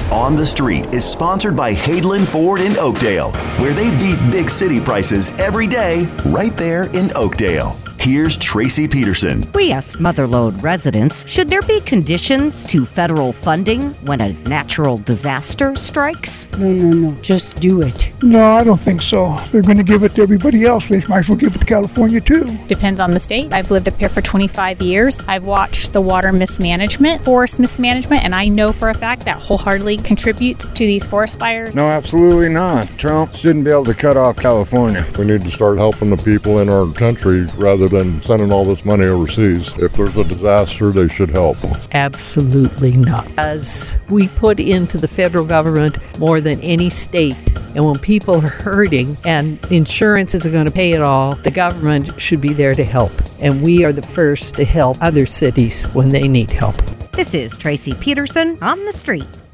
On the Street is sponsored by Hadeland Ford in Oakdale, where they beat big city prices every day right there in Oakdale. Here's Tracy Peterson. We asked Motherlode residents, should there be conditions to federal funding when a natural disaster strikes? No. Just do it. No, I don't think so. They're going to give it to everybody else. They might as well give it to California, too. Depends on the state. I've lived up here for 25 years. I've watched the water mismanagement, forest mismanagement, and I know for a fact that wholeheartedly contributes to these forest fires. No, absolutely not. Trump shouldn't be able to cut off California. We need to start helping the people in our country rather than sending all this money overseas. If there's a disaster, they should help. Absolutely not. As we put into the federal government more than any state, and when people are hurting and insurance isn't going to pay it all, the government should be there to help. And we are the first to help other cities when they need help. This is Tracy Peterson on the Street.